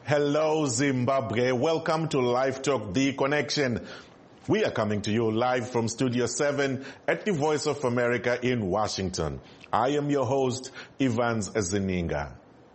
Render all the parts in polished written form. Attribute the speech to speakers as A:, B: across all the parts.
A: Hello, Zimbabwe. Welcome to Live Talk, The Connection. We are coming to you live from Studio 7 at the Voice of America in Washington. I am your host, Evans Zininga.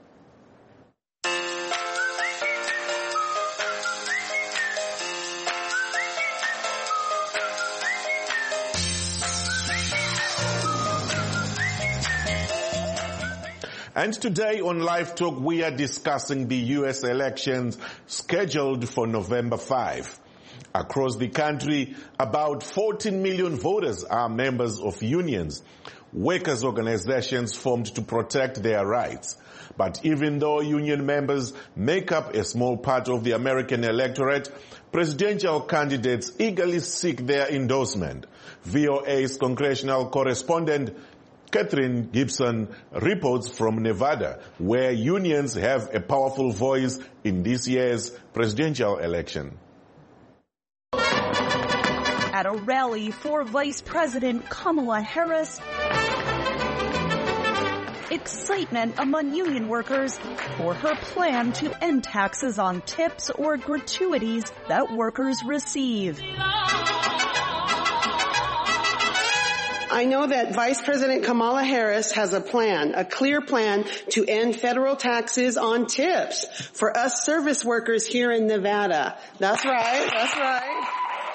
A: And today on Live Talk, we are discussing the U.S. elections scheduled for November 5. Across the country, about 14 million voters are members of unions, workers' organizations formed to protect their rights. But even though union members make up a small part of the American electorate, presidential candidates eagerly seek their endorsement. VOA's congressional correspondent Catherine Gibson reports from Nevada, where unions have a powerful voice in this year's presidential election.
B: At a rally for Vice President Kamala Harris, excitement among union workers for her plan to end taxes on tips or gratuities that workers receive.
C: I know that Vice President Kamala Harris has a plan, a clear plan to end federal taxes on tips for us service workers here in Nevada. That's right, that's right.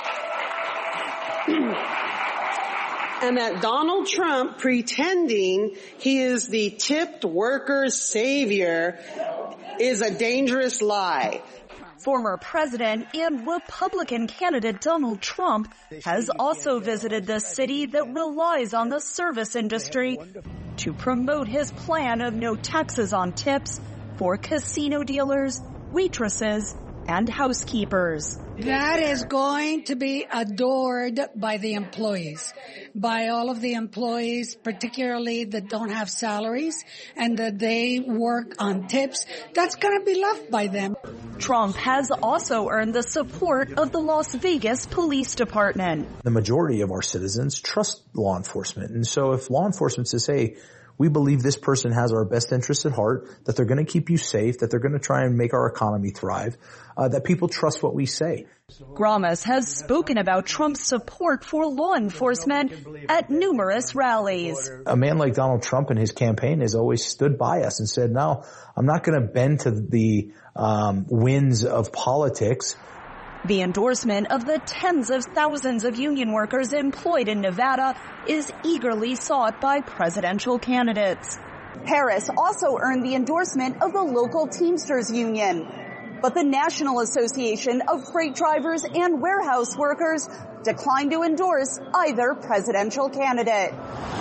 C: And that Donald Trump pretending he is the tipped workers' savior is a dangerous lie.
B: Former President and Republican candidate Donald Trump has also visited the city that relies on the service industry to promote his plan of no taxes on tips for casino dealers, waitresses, and housekeepers.
D: That is going to be adored by the employees, by all of the employees, particularly that don't have salaries and that they work on tips. That's going to be loved by them.
B: Trump has also earned the support of the Las Vegas Police Department.
E: The majority of our citizens trust law enforcement. And so if law enforcement says, hey, we believe this person has our best interests at heart, that they're going to keep you safe, that they're going to try and make our economy thrive, that people trust what we say.
B: Gramas has spoken about Trump's support for law enforcement at numerous rallies.
E: A man like Donald Trump and his campaign has always stood by us and said, no, I'm not going to bend to the winds of politics.
B: The endorsement of the tens of thousands of union workers employed in Nevada is eagerly sought by presidential candidates. Harris also earned the endorsement of the local Teamsters Union, but the National Association of Freight Drivers and Warehouse Workers declined to endorse either presidential candidate.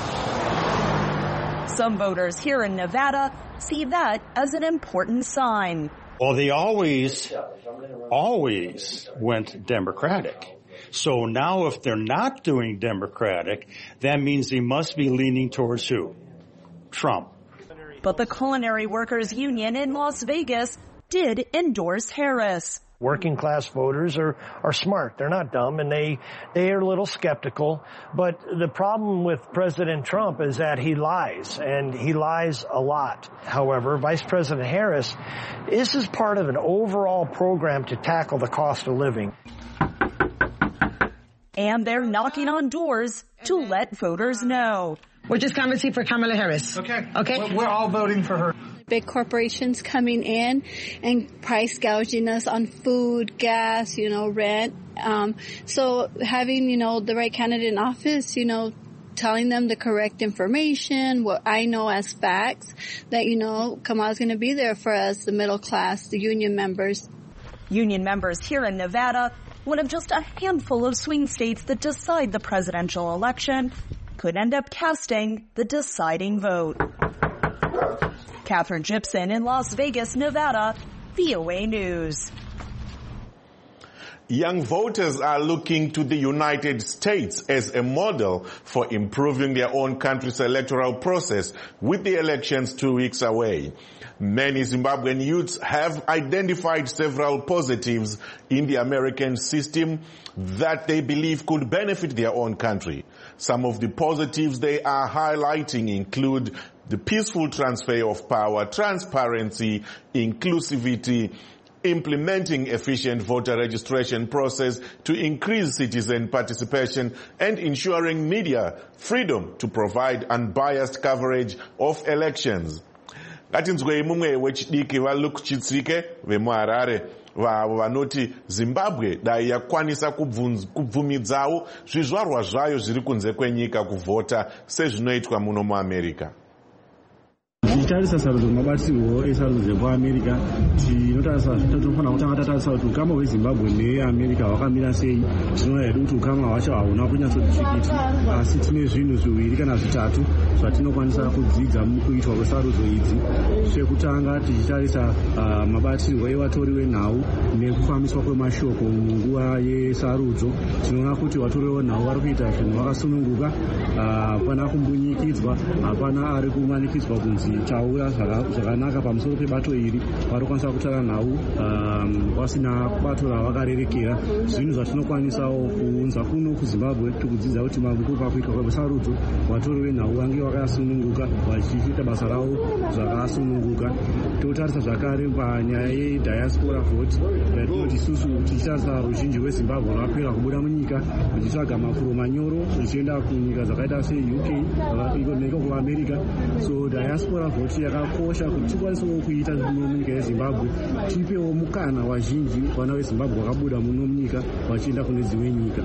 B: Some voters here in Nevada see that as an important sign.
F: Well, they always went Democratic. So now if they're not doing Democratic, that means they must be leaning towards who? Trump.
B: But the Culinary Workers Union in Las Vegas did endorse Harris.
G: Working class voters are smart. They're not dumb, and they are a little skeptical. But the problem with President Trump is that he lies, and he lies a lot. However, Vice President Harris, this is part of an overall program to tackle the cost of living.
B: And they're knocking on doors to let voters know.
C: We're just canvassing for Kamala Harris.
H: Okay.
C: We're
H: all voting for her.
I: Big corporations coming in and price gouging us on food, gas, rent. So having, the right candidate in office, telling them the correct information, what I know as facts, that, Kamala's going to be there for us, the middle class, the union members.
B: Union members here in Nevada, one of just a handful of swing states that decide the presidential election, could end up casting the deciding vote. Catherine Gibson in Las Vegas, Nevada, VOA News.
A: Young voters are looking to the United States as a model for improving their own country's electoral process with the elections 2 weeks away. Many Zimbabwean youths have identified several positives in the American system that they believe could benefit their own country. Some of the positives they are highlighting include the peaceful transfer of power, transparency, inclusivity, implementing efficient voter registration process to increase citizen participation, and ensuring media freedom to provide unbiased coverage of elections. Ngatinzwei mumwe wechidiki vaLuke Chitsike vemuHarare vavo vanoti Zimbabwe dai yakwanisa kubvumidzawo zvizvarwa zvayo zviri kunze kwenyika kuvhota sezvinoitwa muno muAmerica.
H: Tichitarisa sarudzo mabatirwo esarudzo dzekuAmerica, tinofanira kutanga tatarisa kuti ukama hweZimbabwe neAmerica hwakamira sei. Tinoona hedu kuti ukama hwacho hauna kunyatsoti tsvikiti, asi tine zvinhu zviviri kana zvitatu zvatinokwanisa kudzidza mukuitwa kwesarudzo idzi. Chekutanga tichitarisa mabatirwo evatori venhau nekufambiswa kwemashoko munguva yesarudzo, tinoona kuti vatori venhau vari kuita zvinhu vakasununguka, hapana kumbunyikidzwa, hapana ari kumanikidzwa kunzi taura zvakanaka pamusoro pebato iri, vari kukwanisa kutaura nhau vasina bato ravakarerekera. Zvinhu zvatinokwanisawo kuunza kuno kuZimbabwe tikudzidza kuti mabuku pakuitwa kwesarudzo vatori venhau vange vakasununguka vachiita basa ravo zvakasununguka. Totarisa zvakare panyaya yediaspora vote, yatinoti isusu tichitarisa ruzhinji rweZimbabwe rwapera kubuda munyika ruchitsvaga mafuro manyoro ruchienda kunyika dzakaita seUK neko kuAmerica. So diaspora vote yakakosha kuti tikwanisewo kuita muno munyika yeZimbabwe, tipewo mukana wazhinji vana veZimbabwe vakabuda muno munyika vachienda kune dzimwe nyika.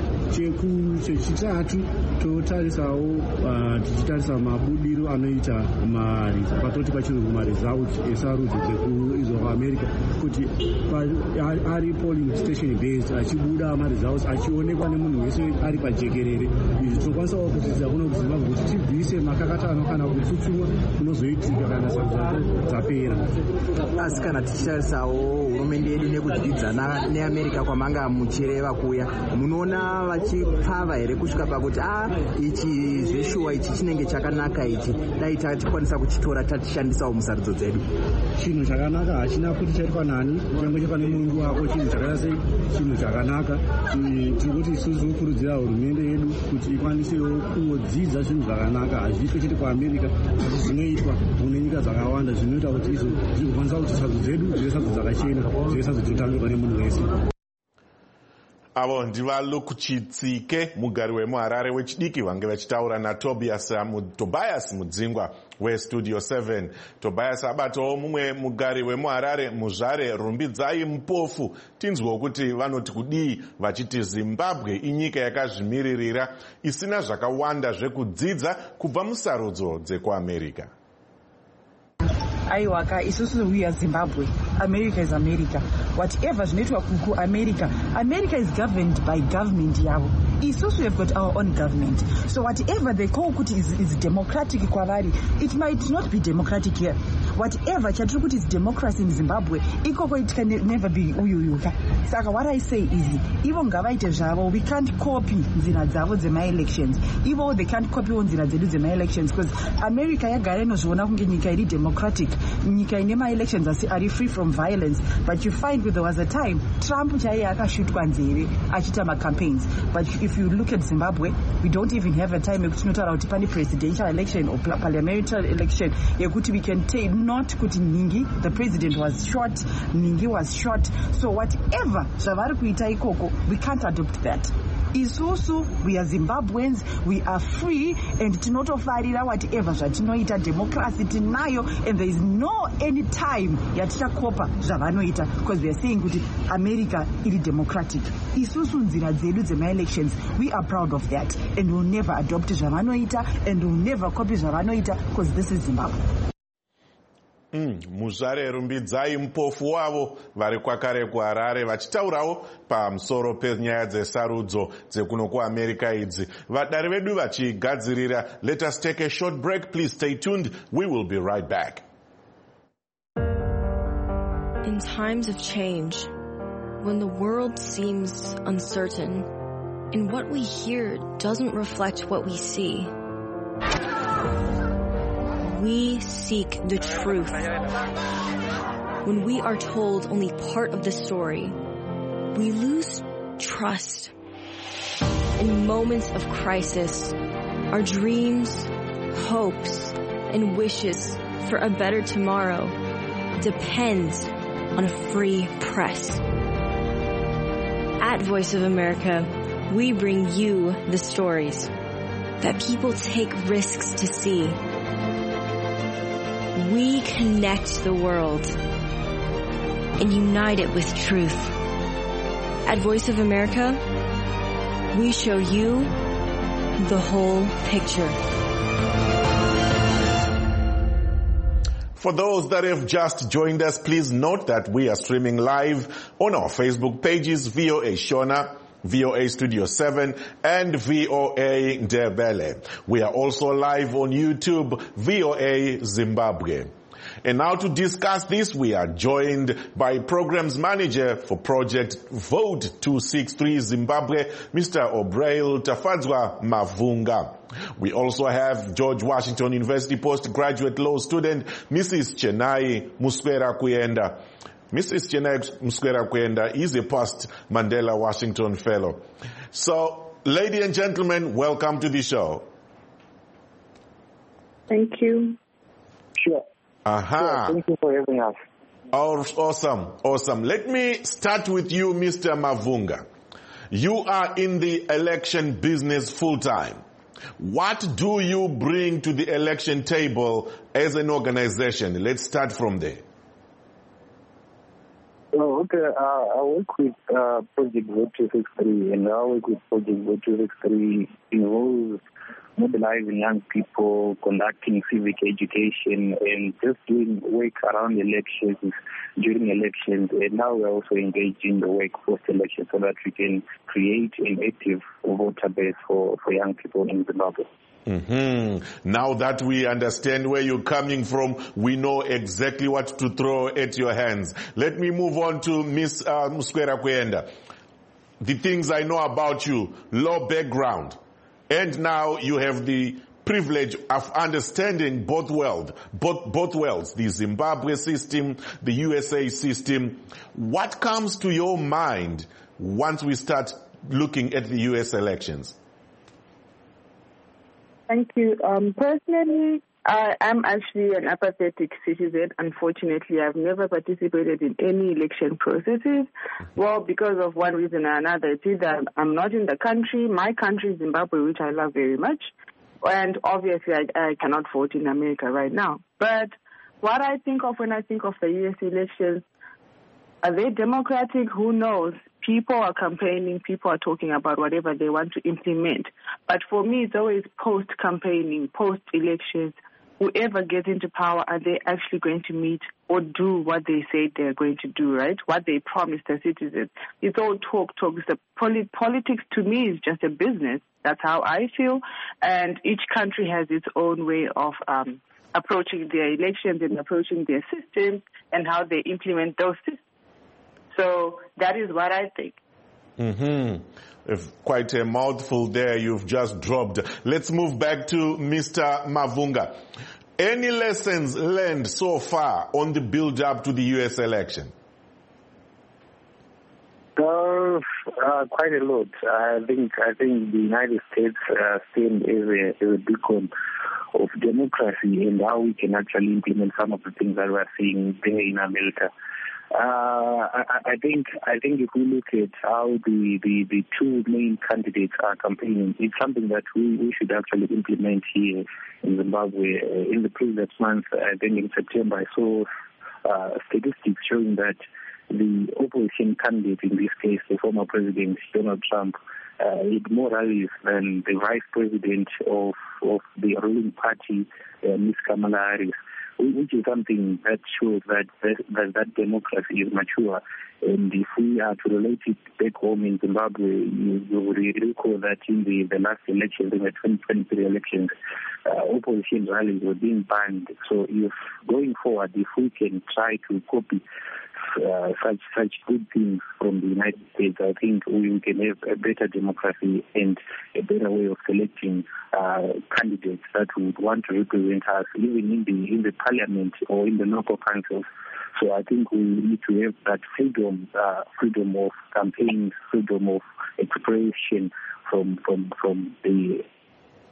H: Chechitatu totarisawo tichitarisa mabudiro anoita patoti pachirungu maresults esarudzo dzekuizwa kwaAmerica, kuti ari polling station based achibuda maresults achionekwa nemunhu wese ari pajekerere. Izvi tinokwanisawo kudzidza kuno kuZimbabwe kuti tibvise makakatano kana kutsutsumwa kunozoitika kana sarudzo dzapera.
J: Asi kana tichitarisawo hurumende yedu nekudzidzana neAmerica kwamanga muchireva kuya, munoona vachipfava here kusvika pakuti ichi zveshuwa ichi chinenge chakanaka, ichi dai tikwanisa kuchitora tatishandisawo musarudzo dzedu?
H: Chinhu chakanaka hachina kuti chaitwa nani, kunyange chapane mulungu wako, chinhu chakaita sei chinhu chakanaka. Tirikuti isusu tinokurudzira hurumende yedu kuti ikwanisewo kudzidza zvinhu zvakanaka, hazviitwe chete kuAmerica asi zvinoitwa mune nyika dzakawanda, zvinoita kuti izvo zvirikukwanisa kuti sarudzo dzedu dzive sarudzo dzakachena, dzive sarudzo dzinotamirwa nemunhu wese.
A: Avo ndivaLuke Chitsike, mugari wemuHarare wechidiki, vange vachitaura naTobias Mudzingwa weStudio 7. Tobias abatawo mumwe mugari wemuHarare, Muzvare Rumbidzai Mupofu. Tinzwewo kuti vanoti kudii vachiti Zimbabwe inyika yakazvimiririra isina zvakawanda zvekudzidza kubva musarudzo dzekuAmerica.
K: Aiwaka, isusu we are Zimbabwe. America is America. Whatever zvinoitwa kuAmerica, America is governed by government yavo. Isusu we have got our own government. So whatever they call kuti is democratic kwavari, it might not be democratic here. Whatever chatiri kuti is democracy in Zimbabwe, ikoko it can never be uyuyuka. Saka what I say is, ivo ngavaite zvavo, we can't copy nzira dzavo dzema-elections. Ivo they can't copy nzira dzedu dzema-elections, because America yagara inozviona kunge nyika iri democratic, nyika ine ma-elections asi ari free from violence. But you find there was a time Trump chaiye akashutwa nzeve achita ma-campaigns. But if you look at Zimbabwe, we don't even have a time yekuti tinotaura kuti pane presidential election or parliamentary election yekuti we can take not kuti Ningi, the president was shot, Ningi was shot. So whatever zvavari kuita ikoko, we can't adopt that. Isusu, we are Zimbabweans, we are free, and tinotofarira whatever zvatinoita, democracy tinayo, and there is no any time yatichakopa zvavanoita, because we are saying kuti America iri democratic. Isusu nzira dzedu dzema-elections, we are proud of that, and we'll never adopt zvavanoita, and we'll never copy zvavanoita, because this is Zimbabwe.
A: Muzvare Rumbidzai Mupofu wavo vari kwakare kuHarare vachitaurawo pamusoro penyaya dzesarudzo dzekuno kuAmerica idzi. Vadari vedu vachigadzirira. Let us take a short break. Please stay tuned. We will be right back.
L: In times of change, when the world seems uncertain and what we hear doesn't reflect what we see, we seek the truth. When we are told only part of the story, we lose trust. In moments of crisis, our dreams, hopes, and wishes for a better tomorrow depend on a free press. At Voice of America, we bring you the stories that people take risks to see. We connect the world and unite it with truth. At Voice of America, we show you the whole picture.
A: For those that have just joined us, please note that we are streaming live on our Facebook pages, VOA Shona, VOA Studio 7, and VOA Ndebele. We are also live on YouTube, VOA Zimbabwe. And now to discuss this, we are joined by Programs Manager for Project Vote 263 Zimbabwe, Mr. Obrail Tafadzwa Mavunga. We also have George Washington University postgraduate law student, Mrs. Chenai Muswera Kuyenda. Mrs. Chenai Muswera Kuyenda is a past Mandela Washington Fellow. So, ladies and gentlemen, welcome to the show.
M: Thank you. Sure.
A: Aha.
M: Thank you for having us.
A: Awesome. Let me start with you, Mr. Mavunga. You are in the election business full time. What do you bring to the election table as an organization? Let's start from there.
M: Oh, okay. I work with Project Vote 263, and I work with Project Vote 263 involves mobilizing young people, conducting civic education, and just doing work around elections, during elections. And now we're also engaged in the work post-election so that we can create an active voter base for young people in Zimbabwe.
A: Mm-hmm. Now that we understand where you're coming from, we know exactly what to throw at your hands. Let me move on to Ms. Muswera Kuyenda. The things I know about you, law background. And now you have the privilege of understanding both worlds, the Zimbabwe system, the USA system. What comes to your mind once we start looking at the US elections?
M: Thank you. Personally, I am actually an apathetic citizen. Unfortunately, I've never participated in any election processes. Well, because of one reason or another. It's either I'm not in the country, my country, Zimbabwe, which I love very much, and obviously I cannot vote in America right now. But what I think of when I think of the U.S. elections, are they democratic? Who knows? People are campaigning, people are talking about whatever they want to implement. But for me, it's always post-campaigning, post-elections. Whoever gets into power, are they actually going to meet or do what they say they're going to do, right? What they promise the citizens. It's all talk. Politics to me is just a business. That's how I feel. And each country has its own way of approaching their elections and approaching their systems and how they implement those systems. So that is what I think.
A: Mm-hmm. Quite a mouthful there you've just dropped. Let's move back to Mr. Mavunga. Any lessons learned so far on the build-up to the U.S. election?
M: Quite a lot. I think the United States stand as a beacon of democracy and how we can actually implement some of the things that we're seeing there in America. I think if we look at how the two main candidates are campaigning, it's something that we should actually implement here in Zimbabwe. In the previous month, I think in September, I saw statistics showing that the opposition candidate, in this case, the former president Donald Trump, had more rallies than the vice president of the ruling party, Ms. Kamala Harris, which is something that shows that democracy is mature. And if we are to relate it back home in Zimbabwe, you will recall that in the last elections, in the 2023 elections, opposition rallies were being banned. So if going forward, if we can try to copy such good things from the United States, I think we can have a better democracy and a better way of selecting candidates that would want to represent us, even in the parliament or in the local councils. So I think we need to have that freedom of campaign, freedom of expression from the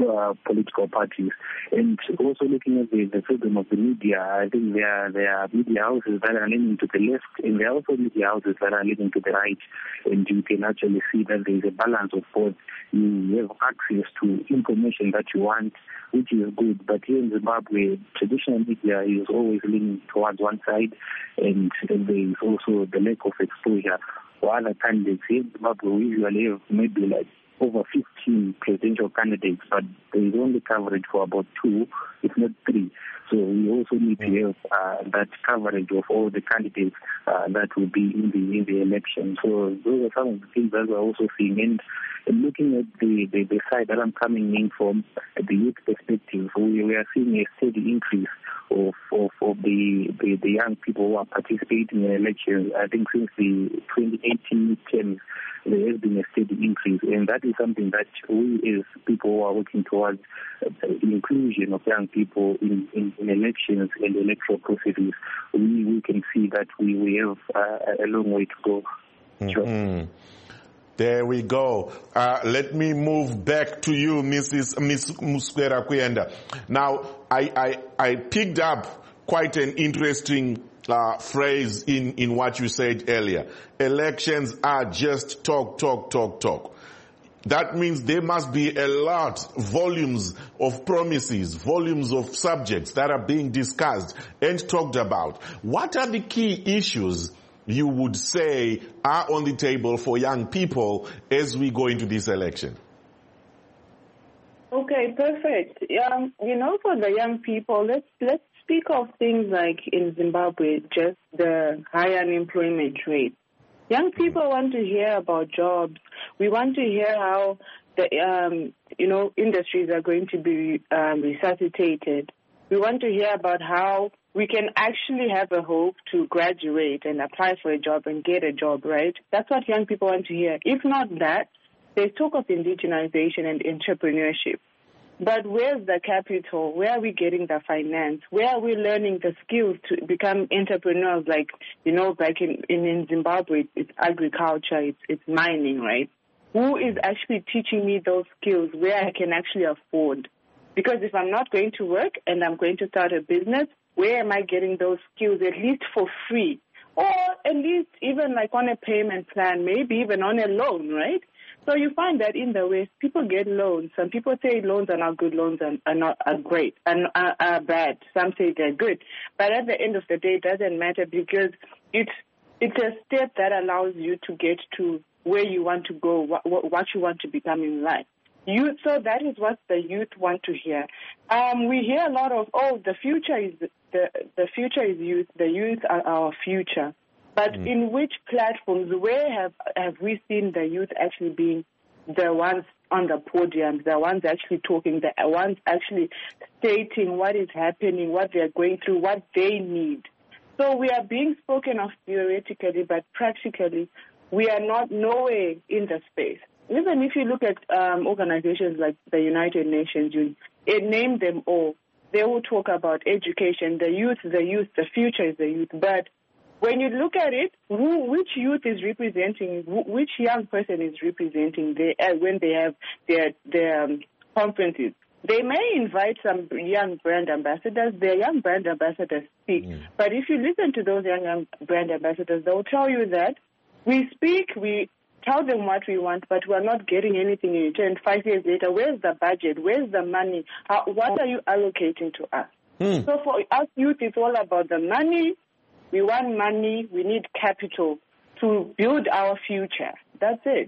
M: political parties. And also looking at the freedom of the media, I think there are media houses that are leaning to the left, and there are also media houses that are leaning to the right. And you can actually see that there is a balance of both. You have access to information that you want, which is good. But here in Zimbabwe, traditional media is always leaning towards one side, and there is also the lack of exposure for other candidates. Here in Zimbabwe, we usually have maybe like over 15 presidential candidates, but there is only coverage for about 2, if not 3. So we also need to have that coverage of all the candidates that will be in the election. So those are some of the things that we're also seeing. And looking at the side that I'm coming in from, the youth perspective, we are seeing a steady increase of the young people who are participating in elections. I think since the 2018 terms, there has been a steady increase, and that is something that we as people who are working towards the inclusion of young people in elections and electoral processes, we can see that we have a long way to go. Sure.
A: There we go. Let me move back to you, Miss Muswera Kuyenda. Now, I picked up quite an interesting phrase in what you said earlier. Elections are just talk. That means there must be a lot, volumes of promises, volumes of subjects that are being discussed and talked about. What are the key issues you would say are on the table for young people as we go into this election?
N: Okay, perfect. For the young people, let's speak of things like in Zimbabwe, just the high unemployment rate. Young people want to hear about jobs. We want to hear how the industries are going to be resuscitated. We want to hear about how we can actually have a hope to graduate and apply for a job and get a job, right? That's what young people want to hear. If not that, there's talk of indigenization and entrepreneurship. But where's the capital? Where are we getting the finance? Where are we learning the skills to become entrepreneurs? Like in Zimbabwe, it's agriculture, it's mining, right? Who is actually teaching me those skills where I can actually afford? Because if I'm not going to work and I'm going to start a business, where am I getting those skills, at least for free? Or at least even like on a payment plan, maybe even on a loan, right? So you find that in the West, people get loans. Some people say loans are not good, loans are great, and are bad. Some say they're good. But at the end of the day, it doesn't matter because it's a step that allows you to get to where you want to go, what you want to become in life. So that is what the youth want to hear. We hear a lot of, the future is the future is youth. The youth are our future. But in which platforms, where have we seen the youth actually being the ones on the podium, the ones actually talking, the ones actually stating what is happening, what they're going through, what they need? So we are being spoken of theoretically, but practically we are nowhere in the space. Even if you look at organizations like the United Nations, you name them all, they will talk about education, the youth, the future is the youth. But when you look at it, which youth is representing, which young person is representing when they have their conferences? They may invite some young brand ambassadors. Their young brand ambassadors speak. But if you listen to those young brand ambassadors, they'll tell you that we speak, we tell them what we want, but we're not getting anything in return. 5 years later, where's the budget? Where's the money? What are you allocating to us? So for us youth, it's all about the money. We want money. We need capital to build our future. That's it.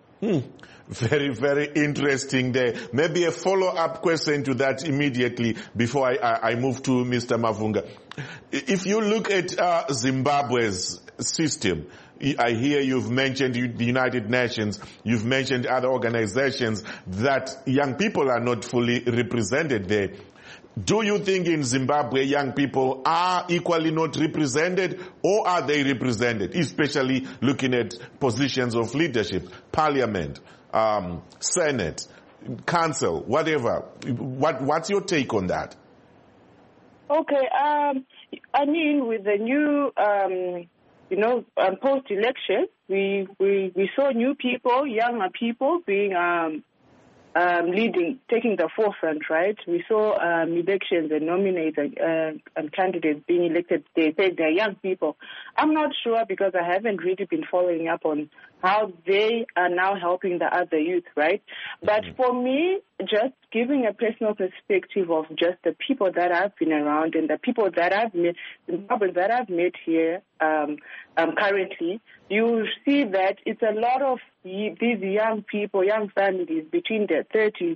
A: Very, very interesting there. Maybe a follow-up question to that immediately before I move to Mr. Mavunga. If you look at Zimbabwe's system, I hear you've mentioned the United Nations, you've mentioned other organizations that young people are not fully represented there. Do you think in Zimbabwe young people are equally not represented, or are they represented, especially looking at positions of leadership, parliament, Senate, council, whatever? What's your take on that?
N: Okay, I mean, with the new, post-election, we saw new people, younger people being taking the forefront, right? We saw elections and nominates and candidates being elected. They said they're young people. I'm not sure because I haven't really been following up on how they are now helping the other youth, right? But for me, just giving a personal perspective of just the people that I've been around and the people that I've met, Zimbabweans that I've met here currently, you see that it's a lot of these young people, young families between the 30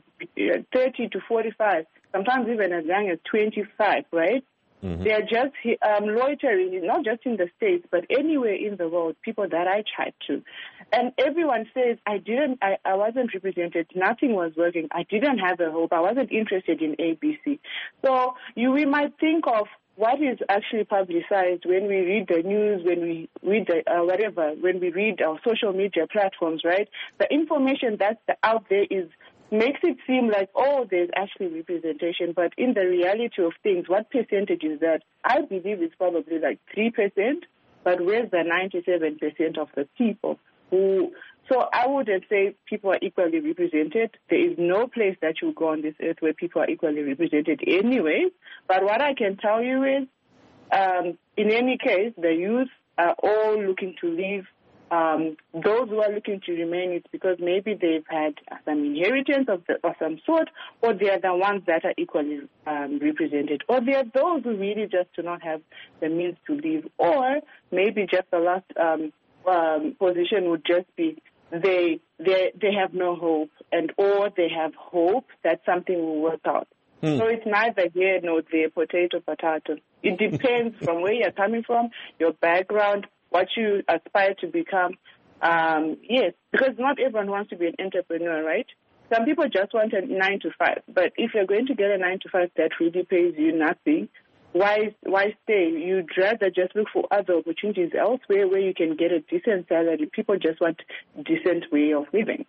N: to 45, sometimes even as young as 25, right? Mm-hmm. They are just loitering, not just in the States, but anywhere in the world, people that I chat to. And everyone says, I wasn't represented, nothing was working, I didn't have a hope, I wasn't interested in ABC. So we might think of what is actually publicized when we read the news, when we read when we read our social media platforms, right? The information that's out there makes it seem like, there's actually representation. But in the reality of things, what percentage is that? I believe it's probably like 3%, but where's the 97% of the people who... So I wouldn't say people are equally represented. There is no place that you go on this earth where people are equally represented anyway. But what I can tell you is, in any case, the youth are all looking to leave. Those who are looking to remain, it's because maybe they've had some inheritance of some sort, or they are the ones that are equally represented, or they are those who really just do not have the means to leave, or maybe just the last position would just be they have no hope, or they have hope that something will work out. So it's neither here nor there, potato. It depends from where you're coming from, your background, what you aspire to become. Yes, because not everyone wants to be an entrepreneur, right? Some people just want a 9 to 5. But if you're going to get a 9 to 5 that really pays you nothing, why stay? You'd rather just look for other opportunities elsewhere where you can get a decent salary. People just want a decent way of living.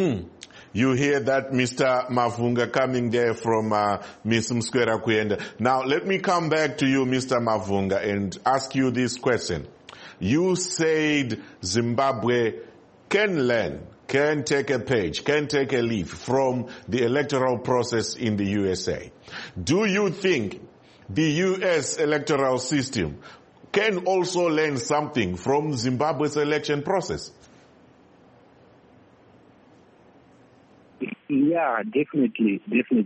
A: You hear that, Mr. Mavunga, coming there from Ms. Mskwera-Kuyenda. Now, let me come back to you, Mr. Mavunga, and ask you this question. You said Zimbabwe can learn, can take a page, can take a leaf from the electoral process in the USA. Do you think the U.S. electoral system can also learn something from Zimbabwe's election process?
M: Yeah, definitely.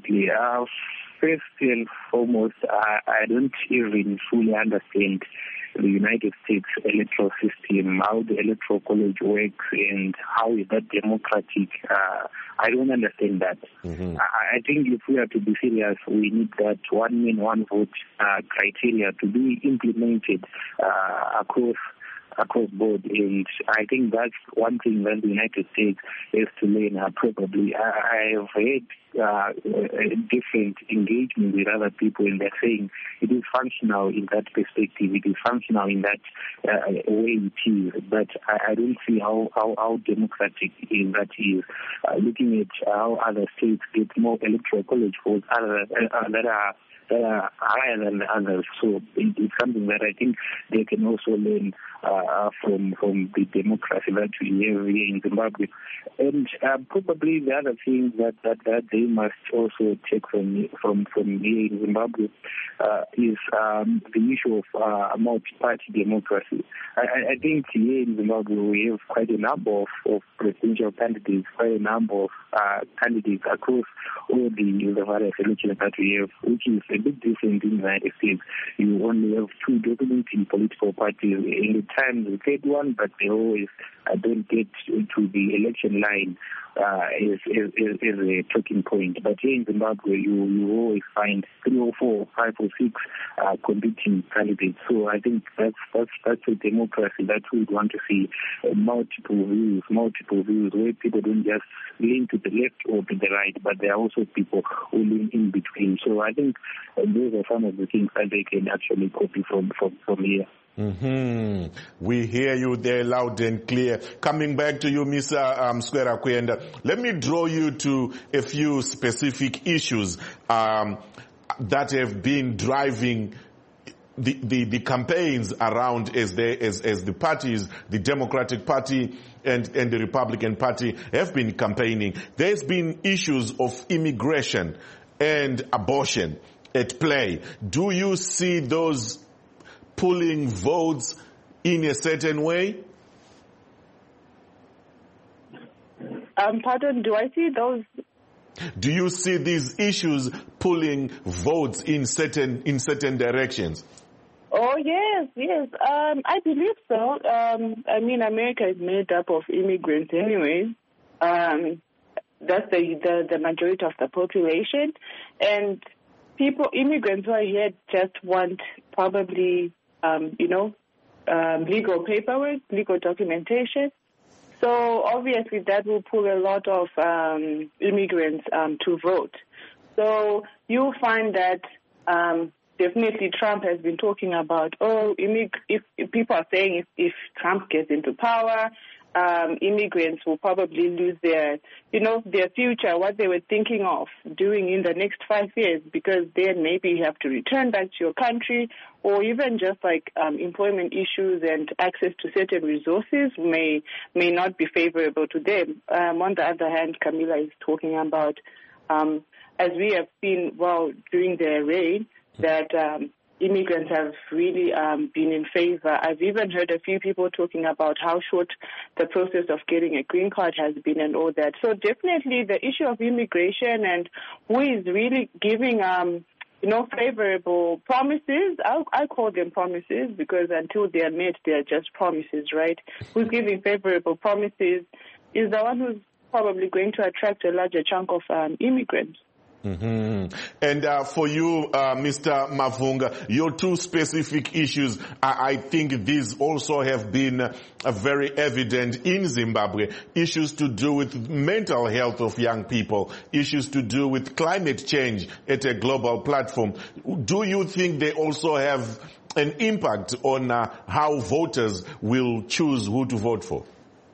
M: First and foremost, I don't even fully understand the United States electoral system, how the electoral college works, and how is that democratic. I don't understand that. Mm-hmm. I think if we are to be serious, we need that one man, one vote criteria to be implemented across board, and I think that's one thing that the United States has to learn probably. I have heard different engagement with other people, and they're saying it is functional in that perspective, it is functional in that way it is, but I don't see how democratic that is. Looking at how other states get more electoral college votes that are higher than the others. So it's something that I think they can also learn from the democracy that we have here in Zimbabwe. And probably the other thing that they must also take from here in Zimbabwe is the issue of multi-party democracy. I think here in Zimbabwe we have quite a number of presidential candidates, quite a number of candidates across all the various elections that we have, which is a bit different in the United States. You only have two dominating political parties. In the time, the third one, but they always don't get to the election line is a talking point. But here in Zimbabwe, you always find 3 or 4, 5 or 6 competing candidates. So I think that's a democracy that we would want to see multiple views, where people don't just lean to the left or to the right, but there are also people who lean in between. So I think those are some of the things that they can actually copy from here.
A: Mm-hmm. We hear you there loud and clear. Coming back to you, Ms. Mskwera-Kuyenda, let me draw you to a few specific issues that have been driving the campaigns around as the parties, the Democratic Party and the Republican Party have been campaigning, there's been issues of immigration and abortion at play. Do you see those pulling votes in a certain way?
N: Pardon, do I see those?
A: Do you see these issues pulling votes in certain directions?
N: Oh, yes. I believe so. I mean, America is made up of immigrants anyway. That's the majority of the population. And immigrants who are here just want probably, legal paperwork, legal documentation. So obviously that will pull a lot of immigrants to vote. So you'll find that definitely Trump has been talking about, if people are saying if Trump gets into power, immigrants will probably lose their future, what they were thinking of doing in the next 5 years, because then maybe you have to return back to your country, or even just like employment issues and access to certain resources may not be favorable to them. On the other hand, Camilla is talking about, as we have seen, during their reign, that immigrants have really been in favor. I've even heard a few people talking about how short the process of getting a green card has been and all that. So definitely the issue of immigration and who is really giving, favorable promises. I call them promises because until they are met, they are just promises, right? Who's giving favorable promises is the one who's probably going to attract a larger chunk of immigrants.
A: Mm-hmm. And for you, Mr. Mavunga, your two specific issues, I think these also have been very evident in Zimbabwe. Issues to do with mental health of young people, issues to do with climate change at a global platform. Do you think they also have an impact on how voters will choose who to vote for?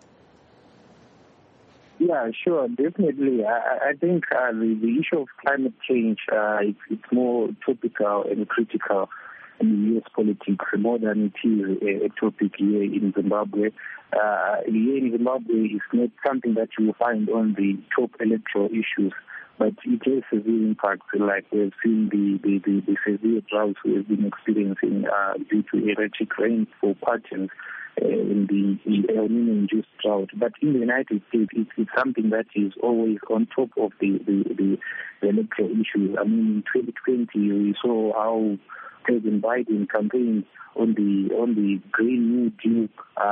M: Yeah, sure, definitely. I think the issue of climate change, it's more topical and critical in U.S. politics more than it is a topic here in Zimbabwe. Here in Zimbabwe, it's not something that you will find on the top electoral issues, but it has severe impacts, like we've seen the severe droughts we have been experiencing due to erratic rainfall patterns in the El Nino-induced drought. But in the United States, it's something that is always on top of the electoral issues. I mean, in 2020, we saw how President Biden campaigned on the Green New Deal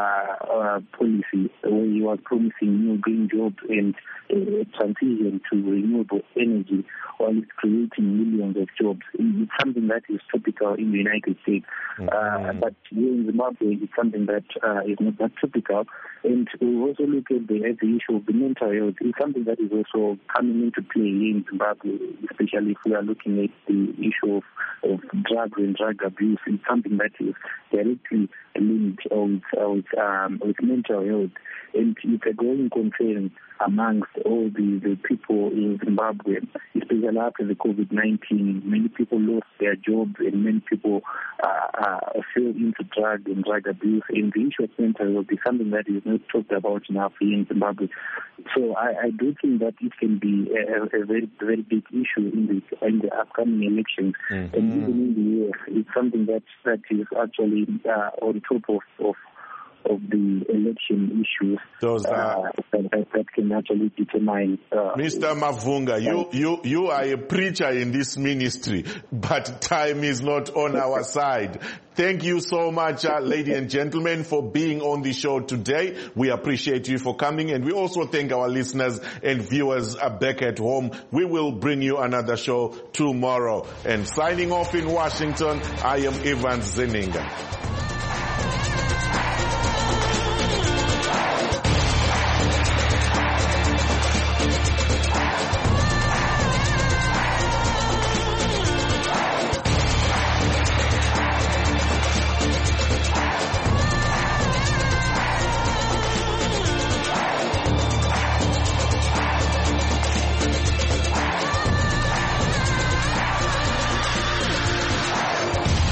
M: policy, where he was promising new green jobs and transition to renewable energy, while it's creating millions of jobs. It's something that is typical in the United States. But here in Zimbabwe, it's something that is not that typical. And we also look at the issue of the mental health. It's something that is also coming into play here in Zimbabwe, especially if we are looking at the issue of drugs and drug abuse. It's something that is directly linked with mental health. And it's a growing concern amongst all the people in Zimbabwe, especially after the COVID-19. Many people lost their jobs and many people fell into drug and drug abuse. And the issue of mental health is something that is not talked about enough here in Zimbabwe. So I do think that it can be a very, very big issue in the upcoming elections. And even in the US, it's something that is actually on top of the election issues that can actually determine.
A: Mr. Mavunga, you are a preacher in this ministry, but time is not on our side. Thank you so much, ladies and gentlemen, for being on the show today. We appreciate you for coming, and we also thank our listeners and viewers back at home. We will bring you another show tomorrow. And signing off in Washington, I am Ivan Zeninga.